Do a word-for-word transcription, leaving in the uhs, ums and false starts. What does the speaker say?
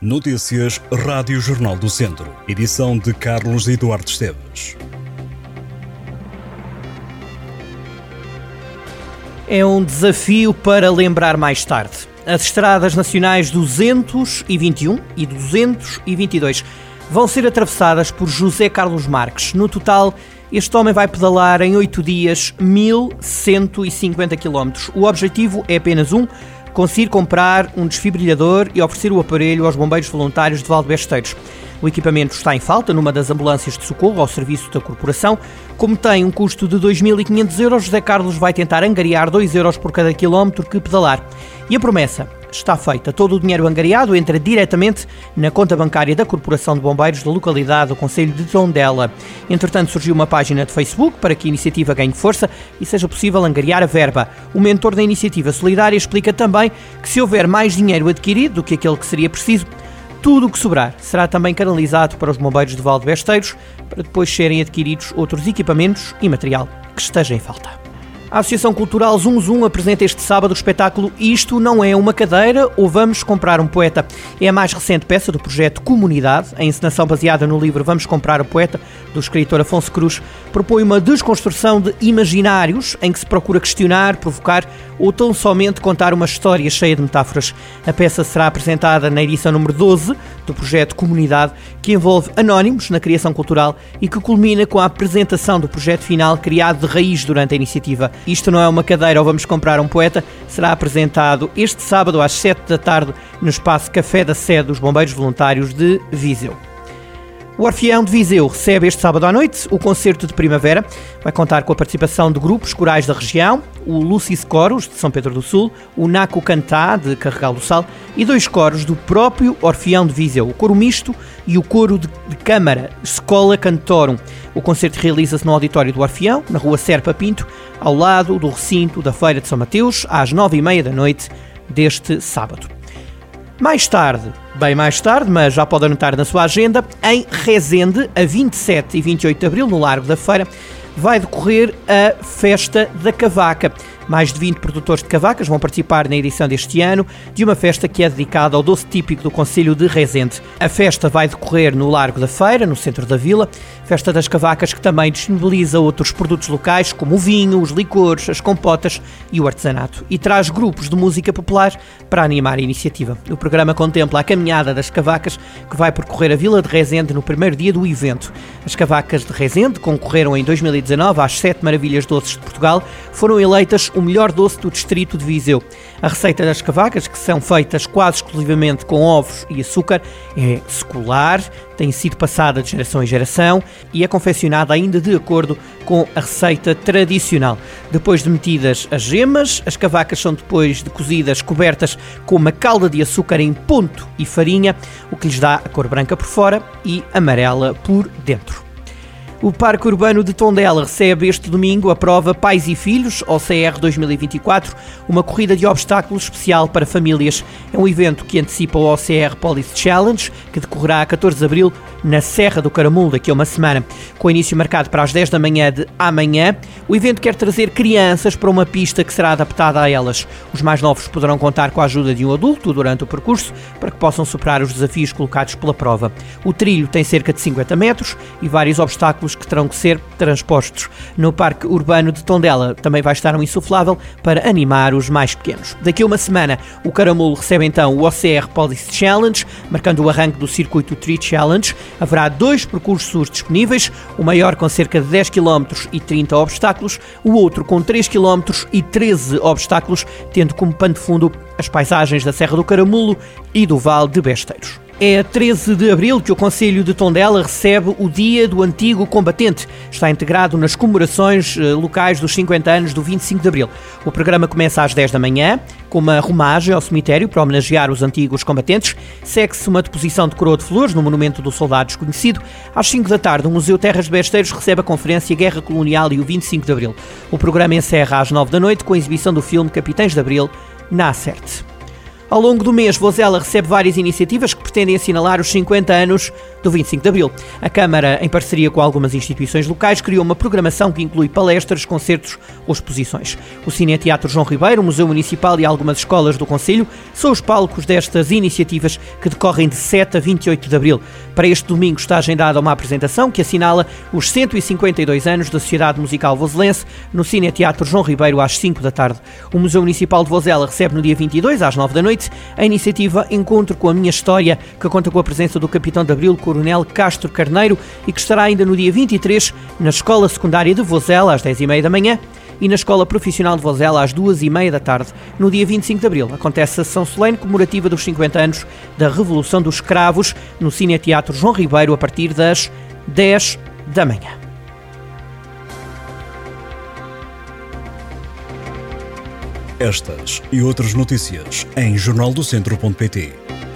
Notícias Rádio Jornal do Centro. Edição de Carlos Eduardo Esteves. É um desafio para lembrar mais tarde. As estradas nacionais duzentos e vinte e um e duzentos e vinte e dois vão ser atravessadas por José Carlos Marques. No total, este homem vai pedalar em oito dias mil cento e cinquenta quilómetros. O objetivo é apenas um: conseguir comprar um desfibrilhador e oferecer o aparelho aos bombeiros voluntários de Valdebesteiros. O equipamento está em falta numa das ambulâncias de socorro ao serviço da corporação. Como tem um custo de dois mil e quinhentos euros, José Carlos vai tentar angariar dois euros por cada quilómetro que pedalar. E a promessa está feita. Todo o dinheiro angariado entra diretamente na conta bancária da Corporação de Bombeiros da localidade do concelho de Tondela. Entretanto, surgiu uma página de Facebook para que a iniciativa ganhe força e seja possível angariar a verba. O mentor da iniciativa solidária explica também que se houver mais dinheiro adquirido do que aquele que seria preciso, tudo o que sobrar será também canalizado para os bombeiros de Valdebesteiros, para depois serem adquiridos outros equipamentos e material que esteja em falta. A Associação Cultural Zum Zum apresenta este sábado o espetáculo Isto Não É Uma Cadeira ou Vamos Comprar um Poeta. É a mais recente peça do projeto Comunidade. A encenação baseada no livro Vamos Comprar o Poeta, do escritor Afonso Cruz, propõe uma desconstrução de imaginários em que se procura questionar, provocar ou tão somente contar uma história cheia de metáforas. A peça será apresentada na edição número doze do projeto Comunidade, que envolve anónimos na criação cultural e que culmina com a apresentação do projeto final criado de raiz durante a iniciativa. Isto Não É Uma Cadeira ou Vamos Comprar um Poeta será apresentado este sábado às sete da tarde no espaço Café da Sé dos Bombeiros Voluntários de Viseu. O Orfeão de Viseu recebe este sábado à noite o concerto de primavera. Vai contar com a participação de grupos corais da região, o Lucis Coros, de São Pedro do Sul, o Naco Cantá, de Carregal do Sal, e dois coros do próprio Orfeão de Viseu, o Coro Misto e o Coro de, de Câmara, Escola Cantorum. O concerto realiza-se no auditório do Orfeão, na rua Serpa Pinto, ao lado do recinto da Feira de São Mateus, às nove e meia da noite deste sábado. Mais tarde, bem mais tarde, mas já pode anotar na sua agenda, em Rezende, a vinte e sete e vinte e oito de abril, no Largo da Feira, vai decorrer a Festa da Cavaca. Mais de vinte produtores de cavacas vão participar na edição deste ano de uma festa que é dedicada ao doce típico do concelho de Rezende. A festa vai decorrer no Largo da Feira, no centro da vila, Festa das Cavacas que também disponibiliza outros produtos locais como o vinho, os licores, as compotas e o artesanato, e traz grupos de música popular para animar a iniciativa. O programa contempla a caminhada das cavacas que vai percorrer a vila de Rezende no primeiro dia do evento. As cavacas de Rezende concorreram em dois mil e dezanove às sete maravilhas doces de Portugal, foram eleitas o melhor doce do distrito de Viseu. A receita das cavacas, que são feitas quase exclusivamente com ovos e açúcar, é secular, tem sido passada de geração em geração e é confeccionada ainda de acordo com a receita tradicional. Depois de metidas as gemas, as cavacas são depois de cozidas cobertas com uma calda de açúcar em ponto e farinha, o que lhes dá a cor branca por fora e amarela por dentro. O Parque Urbano de Tondela recebe este domingo a prova Pais e Filhos, O C R dois mil e vinte e quatro, uma corrida de obstáculos especial para famílias. É um evento que antecipa o O C R Police Challenge, que decorrerá a catorze de abril na Serra do Caramulo, daqui a uma semana. Com início marcado para as dez da manhã de amanhã, o evento quer trazer crianças para uma pista que será adaptada a elas. Os mais novos poderão contar com a ajuda de um adulto durante o percurso para que possam superar os desafios colocados pela prova. O trilho tem cerca de cinquenta metros e vários obstáculos que terão que ser transpostos. No Parque Urbano de Tondela também vai estar um insuflável para animar os mais pequenos. Daqui a uma semana, o Caramulo recebe então o O C R Police Challenge, marcando o arranque do circuito Tree Challenge. Haverá dois percursos disponíveis, o maior com cerca de dez quilómetros e trinta obstáculos, o outro com três quilómetros e treze obstáculos, tendo como pano de fundo as paisagens da Serra do Caramulo e do Vale de Besteiros. É a treze de abril que o concelho de Tondela recebe o Dia do Antigo Combatente. Está integrado nas comemorações locais dos cinquenta anos do vinte e cinco de abril. O programa começa às dez da manhã, com uma romagem ao cemitério para homenagear os antigos combatentes. Segue-se uma deposição de coroa de flores no Monumento do Soldado Desconhecido. Às cinco da tarde, o Museu Terras de Besteiros recebe a conferência Guerra Colonial e o vinte e cinco de abril. O programa encerra às nove da noite com a exibição do filme Capitães de Abril na Acerte. Ao longo do mês, Vozela recebe várias iniciativas que pretendem assinalar os cinquenta anos do vinte e cinco de Abril. A Câmara, em parceria com algumas instituições locais, criou uma programação que inclui palestras, concertos ou exposições. O Cineteatro João Ribeiro, o Museu Municipal e algumas escolas do concelho são os palcos destas iniciativas que decorrem de sete a vinte e oito de Abril. Para este domingo está agendada uma apresentação que assinala os cento e cinquenta e dois anos da Sociedade Musical Voselense no Cineteatro João Ribeiro às cinco da tarde. O Museu Municipal de Vozela recebe no dia vinte e dois, às nove da noite, a iniciativa Encontro com a Minha História, que conta com a presença do Capitão de Abril, Coronel Castro Carneiro, e que estará ainda no dia vinte e três na Escola Secundária de Vozela, às dez e meia da manhã, e na Escola Profissional de Vozela, às duas e meia da tarde. No dia vinte e cinco de Abril, acontece a sessão solene comemorativa dos cinquenta anos da Revolução dos Cravos, no Cineteatro João Ribeiro, a partir das dez da manhã. Estas e outras notícias em jornal do centro ponto pt.